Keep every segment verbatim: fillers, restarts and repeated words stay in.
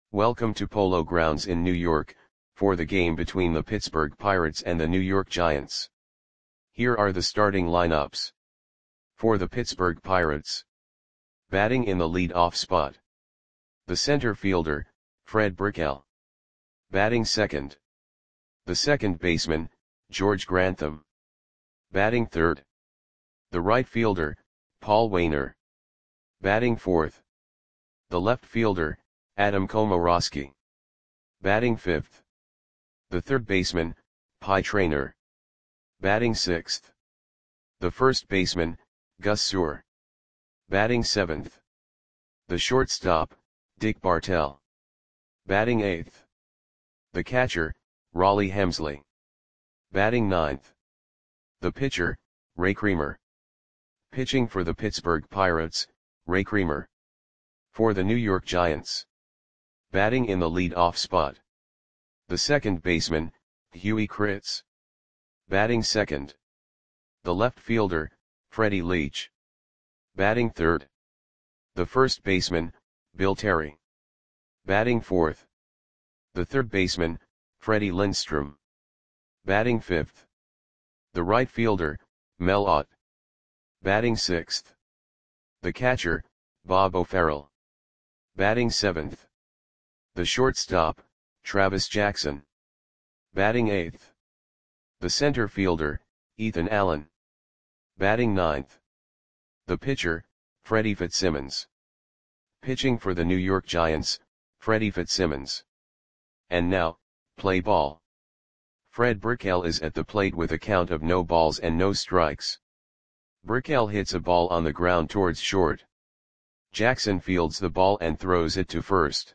Welcome to Polo Grounds in New York, for the game between the Pittsburgh Pirates and the New York Giants. Here are the starting lineups. For the Pittsburgh Pirates. Batting in the lead-off spot. The center fielder, Fred Brickell. Batting second. The second baseman, George Grantham. Batting third. The right fielder, Paul Waner. Batting fourth. The left fielder, Adam Komoroski. Batting fifth. The third baseman, Pie Traynor. Batting sixth. The first baseman, Gus Suhr. Batting seventh. The shortstop, Dick Bartell. Batting eighth. The catcher, Rollie Hemsley. Batting ninth. The pitcher, Ray Creamer. Pitching for the Pittsburgh Pirates, Ray Creamer. For the New York Giants. Batting in the lead-off spot. The second baseman, Huey Kritz. Batting second. The left fielder, Freddie Leach. Batting third. The first baseman, Bill Terry. Batting fourth. The third baseman, Freddie Lindstrom. Batting fifth. The right fielder, Mel Ott. Batting sixth. The catcher, Bob O'Farrell. Batting seventh. The shortstop, Travis Jackson. Batting eighth. The center fielder, Ethan Allen. Batting ninth. The pitcher, Freddie Fitzsimmons. Pitching for the New York Giants, Freddie Fitzsimmons. And now, play ball. Fred Brickell is at the plate with a count of no balls and no strikes. Brickell hits a ball on the ground towards short. Jackson fields the ball and throws it to first.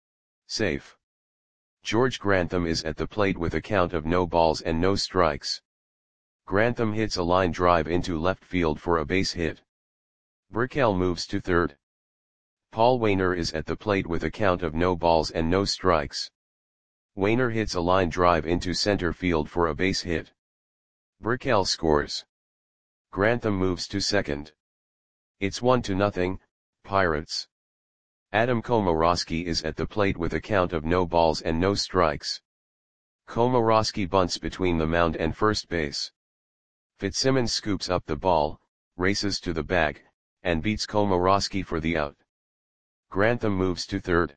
Safe. George Grantham is at the plate with a count of no balls and no strikes. Grantham hits a line drive into left field for a base hit. Brickell moves to third. Paul Waner is at the plate with a count of no balls and no strikes. Waner hits a line drive into center field for a base hit. Brickell scores. Grantham moves to second. It's one to nothing, Pirates. Adam Komoroski is at the plate with a count of no balls and no strikes. Komoroski bunts between the mound and first base. Fitzsimmons scoops up the ball, races to the bag, and beats Komoroski for the out. Grantham moves to third.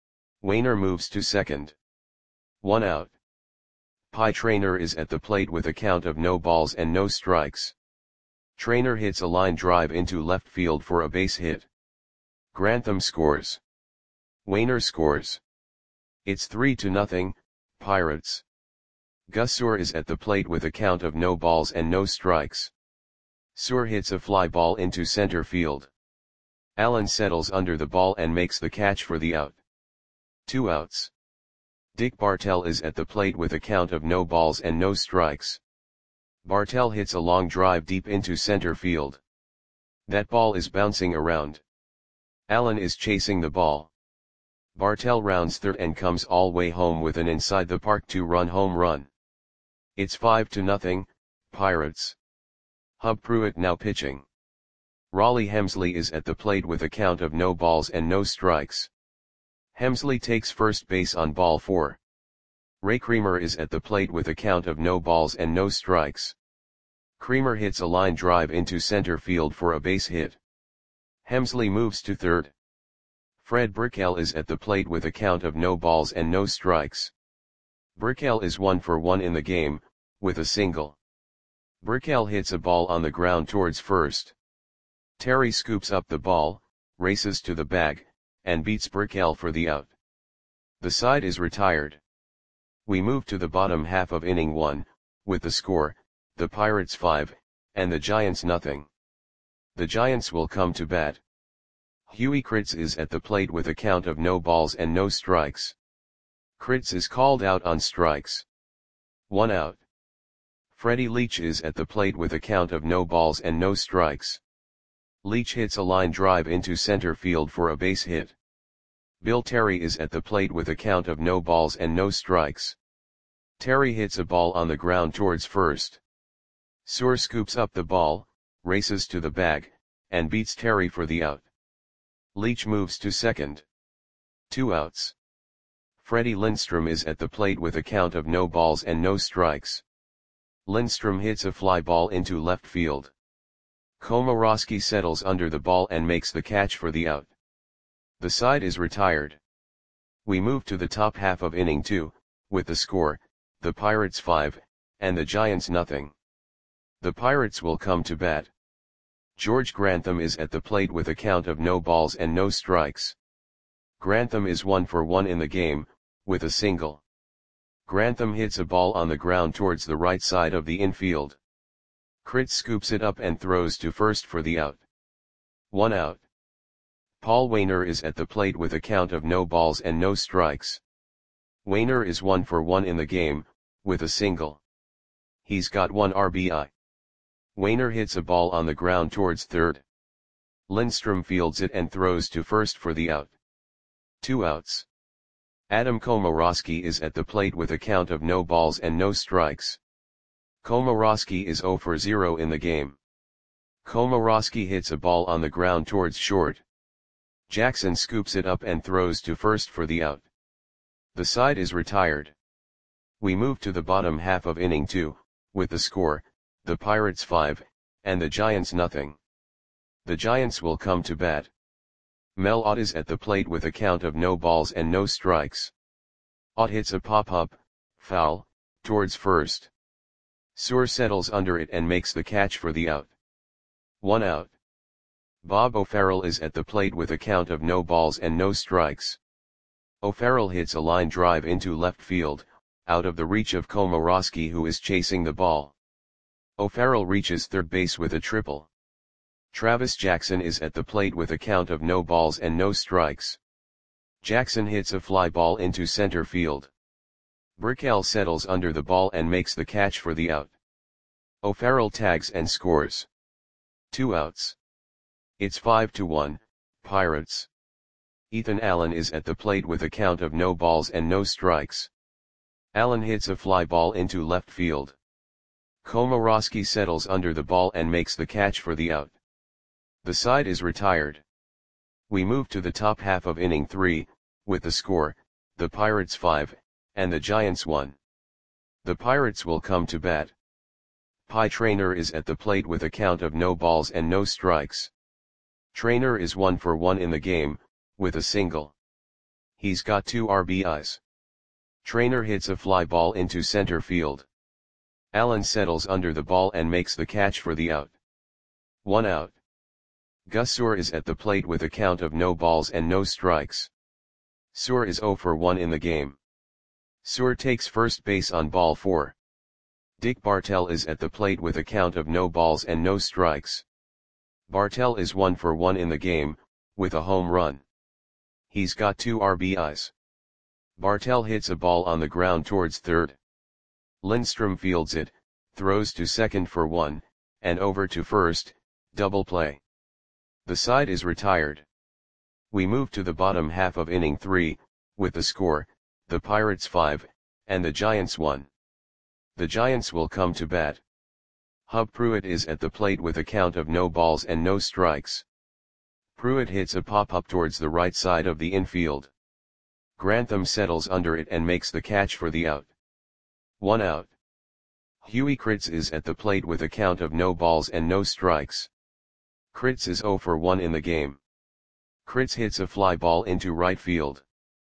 Waner moves to second. One out. Pie Traynor is at the plate with a count of no balls and no strikes. Traynor hits a line drive into left field for a base hit. Grantham scores. Waner scores. It's three to nothing, Pirates. Gus Suhr is at the plate with a count of no balls and no strikes. Suhr hits a fly ball into center field. Allen settles under the ball and makes the catch for the out. Two outs. Dick Bartell is at the plate with a count of no balls and no strikes. Bartell hits a long drive deep into center field. That ball is bouncing around. Allen is chasing the ball. Bartell rounds third and comes all way home with an inside the park two-run home run. It's five to nothing, Pirates. Hub Pruitt now pitching. Rollie Hemsley is at the plate with a count of no balls and no strikes. Hemsley takes first base on ball four. Ray Creamer is at the plate with a count of no balls and no strikes. Creamer hits a line drive into center field for a base hit. Hemsley moves to third. Fred Brickell is at the plate with a count of no balls and no strikes. Brickell is one for one in the game, with a single. Brickell hits a ball on the ground towards first. Terry scoops up the ball, races to the bag, and beats Brickell for the out. The side is retired. We move to the bottom half of inning one, with the score, the Pirates five, and the Giants nothing. The Giants will come to bat. Huey Kritz is at the plate with a count of no balls and no strikes. Kritz is called out on strikes. One out. Freddie Leach is at the plate with a count of no balls and no strikes. Leach hits a line drive into center field for a base hit. Bill Terry is at the plate with a count of no balls and no strikes. Terry hits a ball on the ground towards first. Suhr scoops up the ball, races to the bag, and beats Terry for the out. Leach moves to second. Two outs. Freddie Lindstrom is at the plate with a count of no balls and no strikes. Lindstrom hits a fly ball into left field. Komorowski settles under the ball and makes the catch for the out. The side is retired. We move to the top half of inning two, with the score, the Pirates five, and the Giants nothing. The Pirates will come to bat. George Grantham is at the plate with a count of no balls and no strikes. Grantham is one for one in the game, with a single. Grantham hits a ball on the ground towards the right side of the infield. Kritz scoops it up and throws to first for the out. One out. Paul Waner is at the plate with a count of no balls and no strikes. Waner is one for one in the game, with a single. He's got one R B I. Waner hits a ball on the ground towards third. Lindstrom fields it and throws to first for the out. Two outs. Adam Komorowski is at the plate with a count of no balls and no strikes. Komorowski is zero for zero in the game. Komorowski hits a ball on the ground towards short. Jackson scoops it up and throws to first for the out. The side is retired. We move to the bottom half of inning two, with the score, the Pirates five, and the Giants nothing. The Giants will come to bat. Mel Ott is at the plate with a count of no balls and no strikes. Ott hits a pop-up, foul, towards first. Suhr settles under it and makes the catch for the out. One out. Bob O'Farrell is at the plate with a count of no balls and no strikes. O'Farrell hits a line drive into left field, out of the reach of Komorowski, who is chasing the ball. O'Farrell reaches third base with a triple. Travis Jackson is at the plate with a count of no balls and no strikes. Jackson hits a fly ball into center field. Brickell settles under the ball and makes the catch for the out. O'Farrell tags and scores. Two outs. It's five to one, Pirates. Ethan Allen is at the plate with a count of no balls and no strikes. Allen hits a fly ball into left field. Komorowski settles under the ball and makes the catch for the out. The side is retired. We move to the top half of inning three, with the score, the Pirates five, and the Giants one. The Pirates will come to bat. Pie Traynor is at the plate with a count of no balls and no strikes. Traynor is one for one in the game, with a single. He's got two R B Is. Traynor hits a fly ball into center field. Allen settles under the ball and makes the catch for the out. One out. Gus Suhr is at the plate with a count of no balls and no strikes. Suhr is zero for one in the game. Suhr takes first base on ball four. Dick Bartell is at the plate with a count of no balls and no strikes. Bartell is one for one in the game, with a home run. He's got two R B Is. Bartell hits a ball on the ground towards third. Lindstrom fields it, throws to second for one, and over to first, double play. The side is retired. We move to the bottom half of inning three, with the score, the Pirates five, and the Giants one. The Giants will come to bat. Hub Pruitt is at the plate with a count of no balls and no strikes. Pruitt hits a pop-up towards the right side of the infield. Grantham settles under it and makes the catch for the out. One out. Huey Kritz is at the plate with a count of no balls and no strikes. Kritz is zero for one in the game. Kritz hits a fly ball into right field.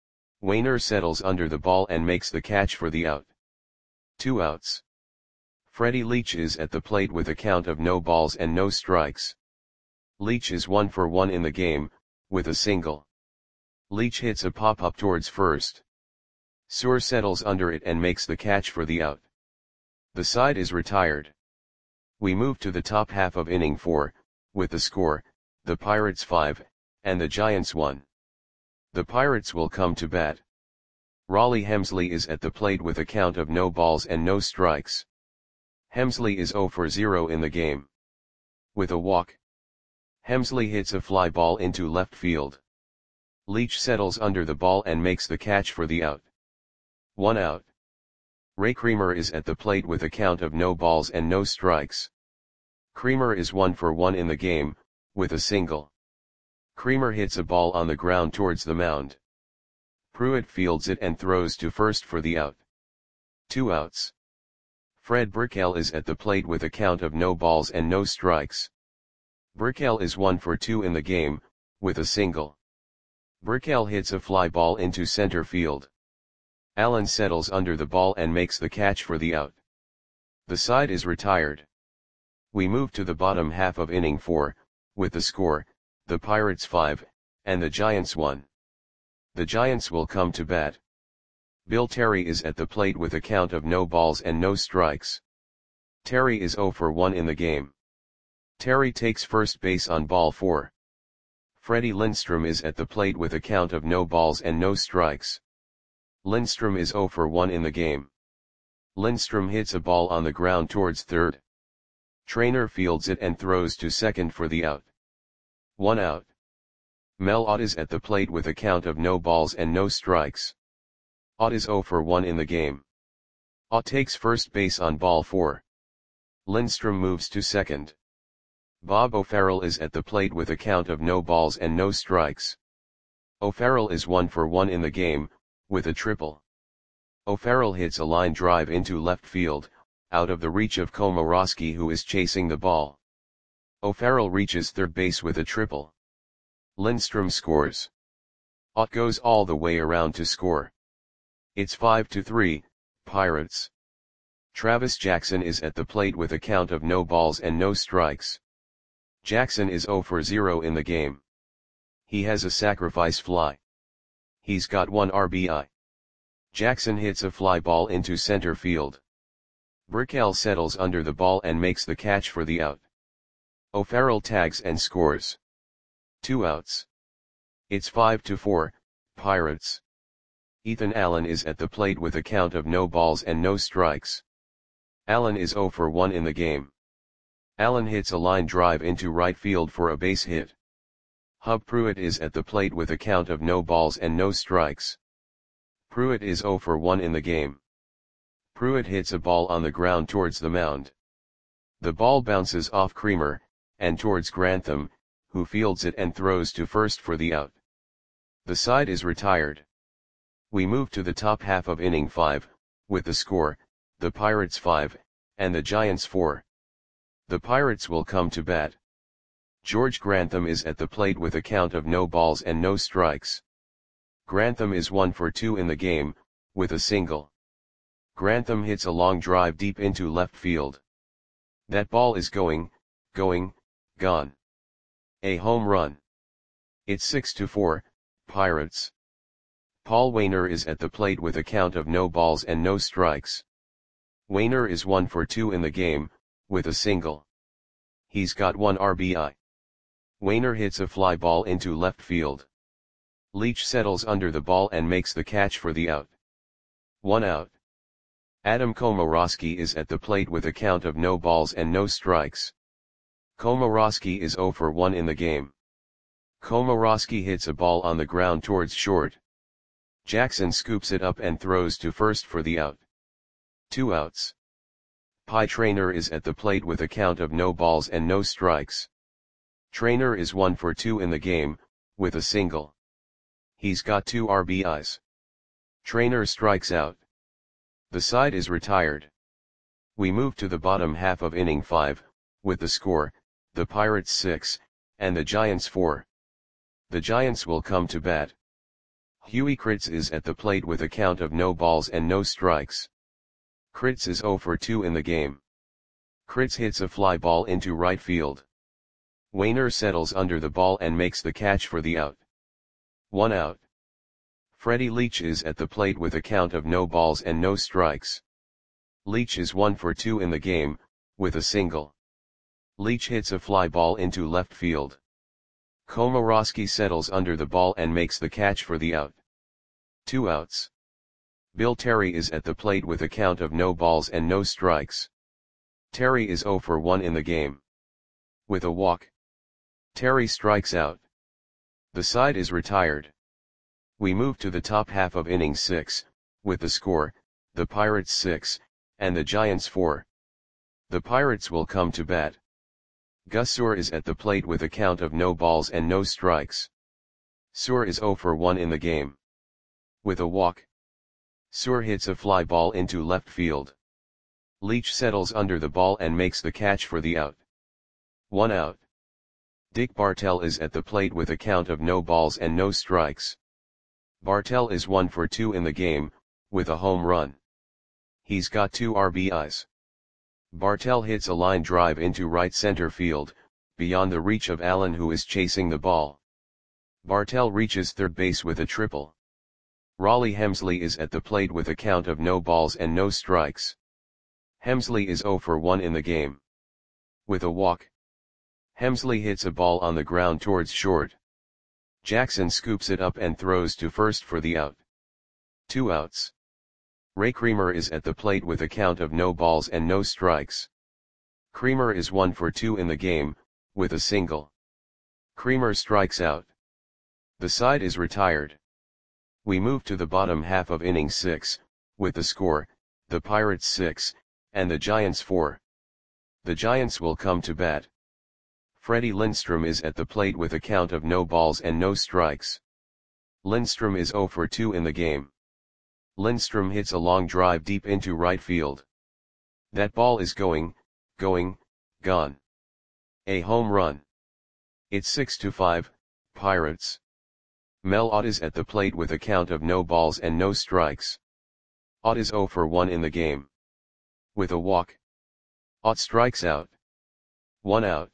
Waner settles under the ball and makes the catch for the out. Two outs. Freddie Leach is at the plate with a count of no balls and no strikes. Leach is one for one in the game, with a single. Leach hits a pop-up towards first. Suhr settles under it and makes the catch for the out. The side is retired. We move to the top half of inning four, with the score, the Pirates five, and the Giants one. The Pirates will come to bat. Raleigh Hemsley is at the plate with a count of no balls and no strikes. Hemsley is zero for zero in the game. With a walk. Hemsley hits a fly ball into left field. Leach settles under the ball and makes the catch for the out. One out. Ray Creamer is at the plate with a count of no balls and no strikes. Creamer is one for one in the game, with a single. Creamer hits a ball on the ground towards the mound. Pruitt fields it and throws to first for the out. Two outs. Fred Burkell is at the plate with a count of no balls and no strikes. Burkell is one for two in the game, with a single. Burkell hits a fly ball into center field. Allen settles under the ball and makes the catch for the out. The side is retired. We move to the bottom half of inning four, with the score, the Pirates five, and the Giants one. The Giants will come to bat. Bill Terry is at the plate with a count of no balls and no strikes. Terry is oh for one in the game. Terry takes first base on ball four. Freddie Lindstrom is at the plate with a count of no balls and no strikes. Lindstrom is oh for one in the game. Lindstrom hits a ball on the ground towards third. Trainer fields it and throws to second for the out. One out. Mel Ott is at the plate with a count of no balls and no strikes. Ott is oh for one in the game. Ott takes first base on ball four. Lindstrom moves to second. Bob O'Farrell is at the plate with a count of no balls and no strikes. O'Farrell is one for one in the game, with a triple. O'Farrell hits a line drive into left field, out of the reach of Komoroski, who is chasing the ball. O'Farrell reaches third base with a triple. Lindstrom scores. Ott goes all the way around to score. It's five to three, Pirates. Travis Jackson is at the plate with a count of no balls and no strikes. Jackson is oh for zero in the game. He has a sacrifice fly. He's got one R B I. Jackson hits a fly ball into center field. Burkell settles under the ball and makes the catch for the out. O'Farrell tags and scores. Two outs. It's five to four, Pirates. Ethan Allen is at the plate with a count of no balls and no strikes. Allen is oh for one in the game. Allen hits a line drive into right field for a base hit. Hub Pruitt is at the plate with a count of no balls and no strikes. Pruitt is oh for one in the game. Pruitt hits a ball on the ground towards the mound. The ball bounces off Creamer, and towards Grantham, who fields it and throws to first for the out. The side is retired. We move to the top half of inning five, with the score, the Pirates five, and the Giants four. The Pirates will come to bat. George Grantham is at the plate with a count of no balls and no strikes. Grantham is one for two in the game, with a single. Grantham hits a long drive deep into left field. That ball is going, going, gone. A home run. It's six to four, Pirates. Paul Wainer is at the plate with a count of no balls and no strikes. Wainer is one for two in the game, with a single. He's got one R B I. Wainer hits a fly ball into left field. Leach settles under the ball and makes the catch for the out. One out. Adam Komoroski is at the plate with a count of no balls and no strikes. Komoroski is oh for one in the game. Komoroski hits a ball on the ground towards short. Jackson scoops it up and throws to first for the out. Two outs. Pie Trainer is at the plate with a count of no balls and no strikes. Trainer is one for two in the game, with a single. He's got two R B Is. Trainer strikes out. The side is retired. We move to the bottom half of inning five, with the score, the Pirates six, and the Giants four. The Giants will come to bat. Huey Kritz is at the plate with a count of no balls and no strikes. Kritz is oh for two in the game. Kritz hits a fly ball into right field. Wainer settles under the ball and makes the catch for the out. One out. Freddie Leach is at the plate with a count of no balls and no strikes. Leach is one for two in the game, with a single. Leach hits a fly ball into left field. Komoroski settles under the ball and makes the catch for the out. Two outs. Bill Terry is at the plate with a count of no balls and no strikes. Terry is oh for one in the game. With a walk. Terry strikes out. The side is retired. We move to the top half of inning six, with the score, the Pirates six, and the Giants four. The Pirates will come to bat. Gus Soor is at the plate with a count of no balls and no strikes. Soor is oh for one in the game. With a walk, Suhr hits a fly ball into left field. Leach settles under the ball and makes the catch for the out. One out. Dick Bartell is at the plate with a count of no balls and no strikes. Bartell is one for two in the game, with a home run. He's got two R B Is. Bartell hits a line drive into right center field, beyond the reach of Allen, who is chasing the ball. Bartell reaches third base with a triple. Raleigh Hemsley is at the plate with a count of no balls and no strikes. Hemsley is zero for one in the game. With a walk, Hemsley hits a ball on the ground towards short. Jackson scoops it up and throws to first for the out. Two outs. Ray Creamer is at the plate with a count of no balls and no strikes. Creamer is one for two in the game, with a single. Creamer strikes out. The side is retired. We move to the bottom half of inning six, with the score, the Pirates six, and the Giants four. The Giants will come to bat. Freddie Lindstrom is at the plate with a count of no balls and no strikes. Lindstrom is zero for two in the game. Lindstrom hits a long drive deep into right field. That ball is going, going, gone. A home run. It's six to five, Pirates. Mel Ott is at the plate with a count of no balls and no strikes. Ott is zero for one in the game. With a walk, Ott strikes out. One out.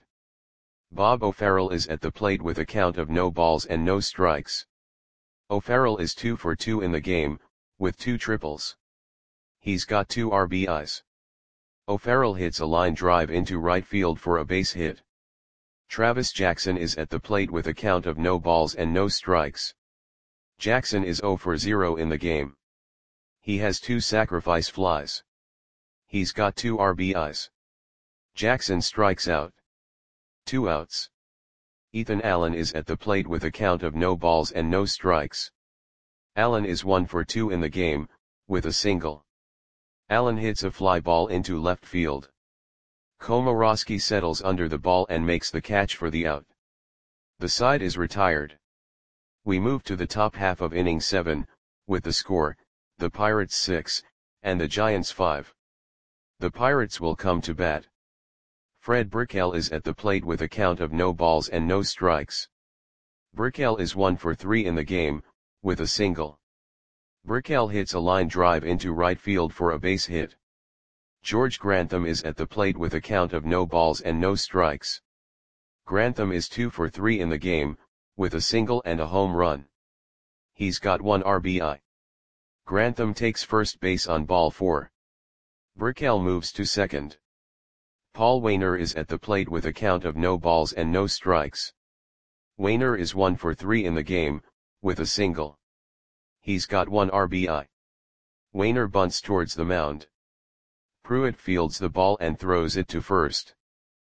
Bob O'Farrell is at the plate with a count of no balls and no strikes. O'Farrell is two for two in the game, with two triples. He's got two R B Is. O'Farrell hits a line drive into right field for a base hit. Travis Jackson is at the plate with a count of no balls and no strikes. Jackson is zero for zero in the game. He has two sacrifice flies. He's got two R B Is. Jackson strikes out. Two outs. Ethan Allen is at the plate with a count of no balls and no strikes. Allen is one for two in the game, with a single. Allen hits a fly ball into left field. Komorowski settles under the ball and makes the catch for the out. The side is retired. We move to the top half of inning seven, with the score, the Pirates six, and the Giants five. The Pirates will come to bat. Fred Brickell is at the plate with a count of no balls and no strikes. Brickell is one for three in the game, with a single. Brickell hits a line drive into right field for a base hit. George Grantham is at the plate with a count of no balls and no strikes. Grantham is two for three in the game, with a single and a home run. He's got one R B I. Grantham takes first base on ball four. Brickell moves to second. Paul Wainer is at the plate with a count of no balls and no strikes. Wainer is one for three in the game, with a single. He's got one R B I. Wainer bunts towards the mound. Pruitt fields the ball and throws it to first.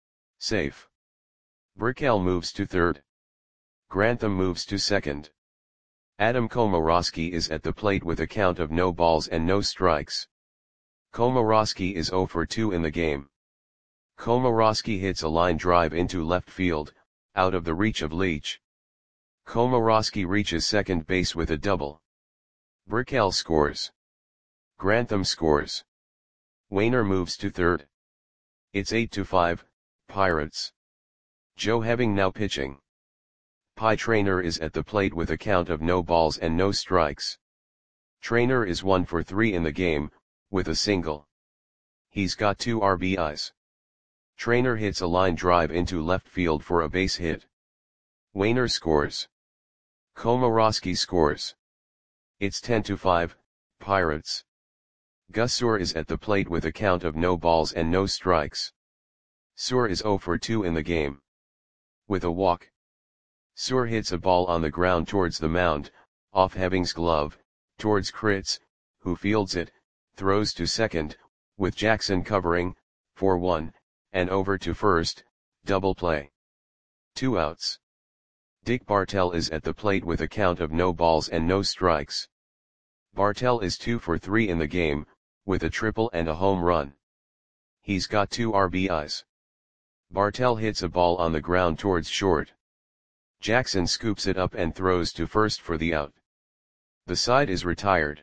Safe. Brickell moves to third. Grantham moves to second. Adam Komorowski is at the plate with a count of no balls and no strikes. Komorowski is zero for two in the game. Komorowski hits a line drive into left field, out of the reach of Leach. Komorowski reaches second base with a double. Brickell scores. Grantham scores. Wainer moves to third. It's eight to five, Pirates. Joe Heving now pitching. Pie Traynor is at the plate with a count of no balls and no strikes. Traynor is one for three in the game, with a single. He's got two R B Is. Traynor hits a line drive into left field for a base hit. Wainer scores. Komorowski scores. It's ten to five, Pirates. Gus Suhr is at the plate with a count of no balls and no strikes. Suhr is zero for two in the game. With a walk, Suhr hits a ball on the ground towards the mound, off Heving's glove, towards Kritz, who fields it, throws to second, with Jackson covering, for one, and over to first, double play. Two outs. Dick Bartell is at the plate with a count of no balls and no strikes. Bartell is two for three in the game, with a triple and a home run. He's got two R B Is. Bartell hits a ball on the ground towards short. Jackson scoops it up and throws to first for the out. The side is retired.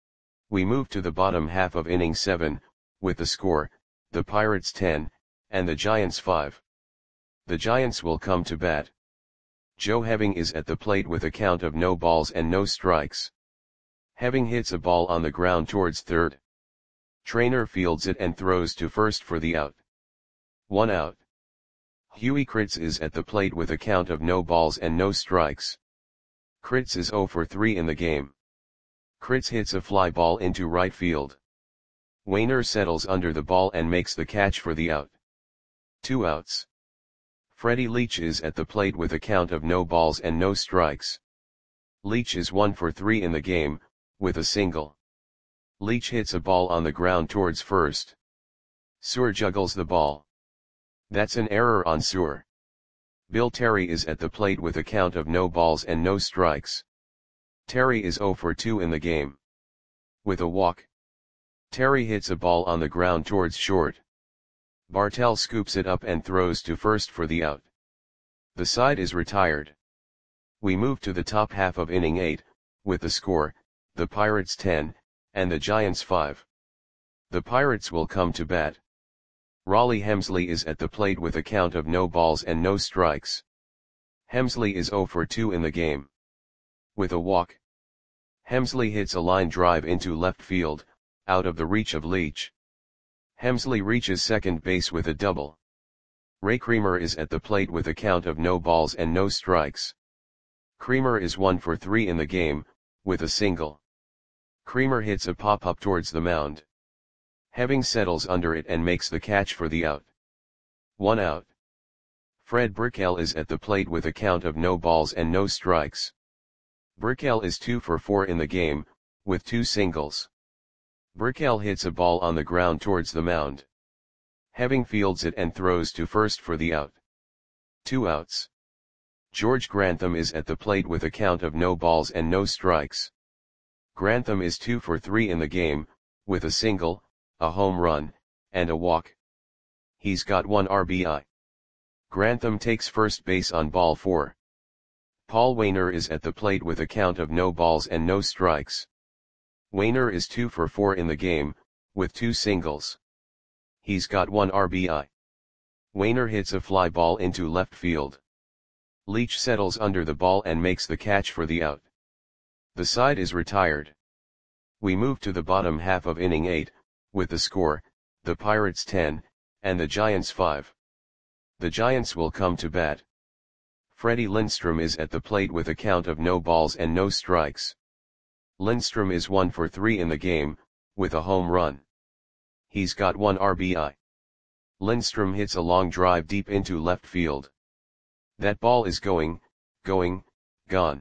We move to the bottom half of inning seven, with the score, the Pirates ten, and the Giants five. The Giants will come to bat. Joe Heving is at the plate with a count of no balls and no strikes. Heving hits a ball on the ground towards third. Trainer fields it and throws to first for the out. One out. Huey Kritz is at the plate with a count of no balls and no strikes. Kritz is oh for three in the game. Kritz hits a fly ball into right field. Wainer settles under the ball and makes the catch for the out. Two outs. Freddie Leach is at the plate with a count of no balls and no strikes. Leach is one for three in the game, with a single. Leach hits a ball on the ground towards first. Sewer juggles the ball. That's an error on Sewer. Bill Terry is at the plate with a count of no balls and no strikes. Terry is oh for two in the game. With a walk. Terry hits a ball on the ground towards short. Bartell scoops it up and throws to first for the out. The side is retired. We move to the top half of inning eight, with the score, the Pirates ten, and the Giants five. The Pirates will come to bat. Raleigh Hemsley is at the plate with a count of no balls and no strikes. Hemsley is oh for two in the game. With a walk. Hemsley hits a line drive into left field, out of the reach of Leach. Hemsley reaches second base with a double. Ray Creamer is at the plate with a count of no balls and no strikes. Creamer is one for three in the game, with a single. Creamer hits a pop-up towards the mound. Heving settles under it and makes the catch for the out. One out. Fred Brickell is at the plate with a count of no balls and no strikes. Brickell is two for four in the game, with two singles. Brickell hits a ball on the ground towards the mound. Heving fields it and throws to first for the out. Two outs. George Grantham is at the plate with a count of no balls and no strikes. Grantham is two for three in the game, with a single, a home run, and a walk. He's got one R B I. Grantham takes first base on ball four. Paul Wainer is at the plate with a count of no balls and no strikes. Wainer is two for four in the game, with two singles. He's got one R B I. Wainer hits a fly ball into left field. Leach settles under the ball and makes the catch for the out. The side is retired. We move to the bottom half of inning eight, with the score, the Pirates ten, and the Giants five. The Giants will come to bat. Freddie Lindstrom is at the plate with a count of no balls and no strikes. Lindstrom is one for three in the game, with a home run. He's got one R B I. Lindstrom hits a long drive deep into left field. That ball is going, going, gone.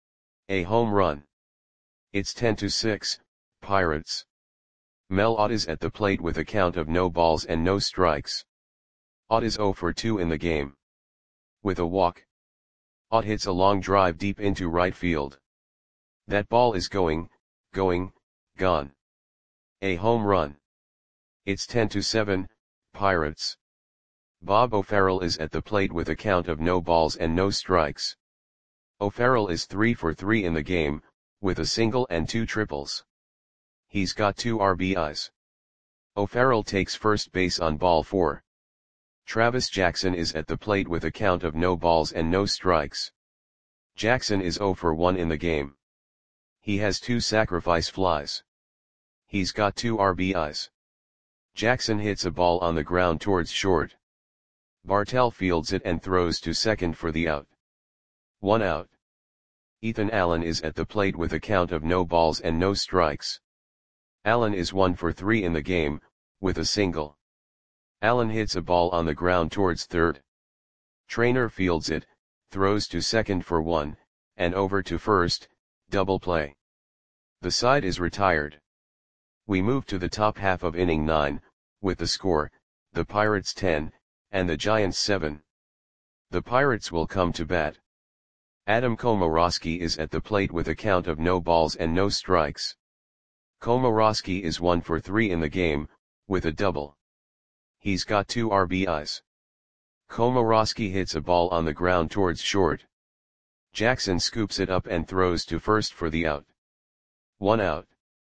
A home run. It's ten to six, Pirates. Mel Ott is at the plate with a count of no balls and no strikes. Ott is oh for two in the game. With a walk. Ott hits a long drive deep into right field. That ball is going, going, gone. A home run. It's ten to seven, Pirates. Bob O'Farrell is at the plate with a count of no balls and no strikes. O'Farrell is three for three in the game, with a single and two triples. He's got two R B Is. O'Farrell takes first base on ball four. Travis Jackson is at the plate with a count of no balls and no strikes. Jackson is oh for one in the game. He has two sacrifice flies. He's got two R B Is. Jackson hits a ball on the ground towards short. Bartell fields it and throws to second for the out. One out. Ethan Allen is at the plate with a count of no balls and no strikes. Allen is one for three in the game, with a single. Allen hits a ball on the ground towards third. Trainer fields it, throws to second for one, and over to first, double play. The side is retired. We move to the top half of inning nine, with the score, the Pirates ten, and the Giants seven. The Pirates will come to bat. Adam Komorowski is at the plate with a count of no balls and no strikes. Komorowski is one for three in the game, with a double. He's got two R B Is. Komorowski hits a ball on the ground towards short. Jackson scoops it up and throws to first for the out. One out.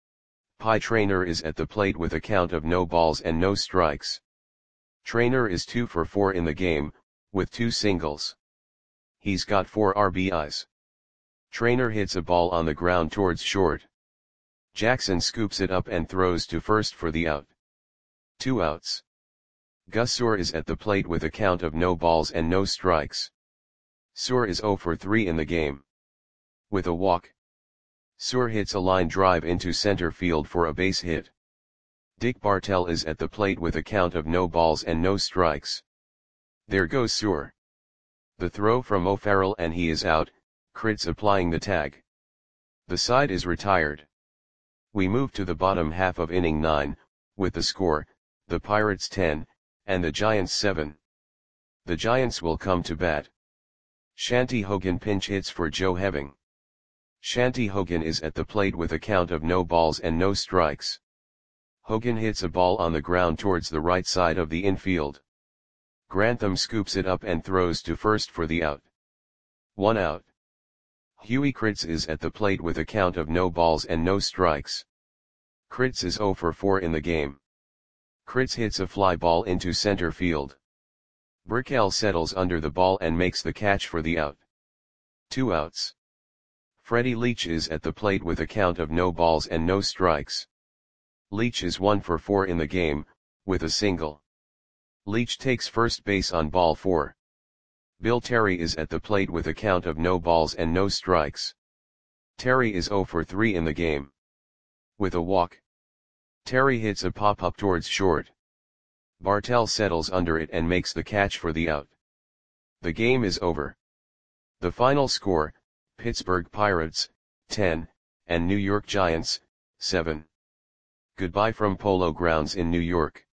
Pie Trainer is at the plate with a count of no balls and no strikes. Trainer is two for four in the game, with two singles. He's got four R B Is. Trainer hits a ball on the ground towards short. Jackson scoops it up and throws to first for the out. Two outs. Gus Suhr is at the plate with a count of no balls and no strikes. Suhr is zero for three in the game. With a walk. Suhr hits a line drive into center field for a base hit. Dick Bartell is at the plate with a count of no balls and no strikes. There goes Suhr. The throw from O'Farrell and he is out, Kritz applying the tag. The side is retired. We move to the bottom half of inning nine, with the score, the Pirates ten, and the Giants seven. The Giants will come to bat. Shanty Hogan pinch hits for Joe Heving. Shanty Hogan is at the plate with a count of no balls and no strikes. Hogan hits a ball on the ground towards the right side of the infield. Grantham scoops it up and throws to first for the out. One out. Huey Kritz is at the plate with a count of no balls and no strikes. Kritz is zero for four in the game. Kritz hits a fly ball into center field. Burkell settles under the ball and makes the catch for the out. Two outs. Freddie Leach is at the plate with a count of no balls and no strikes. Leach is one for four in the game, with a single. Leach takes first base on ball four. Bill Terry is at the plate with a count of no balls and no strikes. Terry is zero for three in the game. With a walk. Terry hits a pop-up towards short. Bartell settles under it and makes the catch for the out. The game is over. The final score, Pittsburgh Pirates, ten, and New York Giants, seven. Goodbye from Polo Grounds in New York.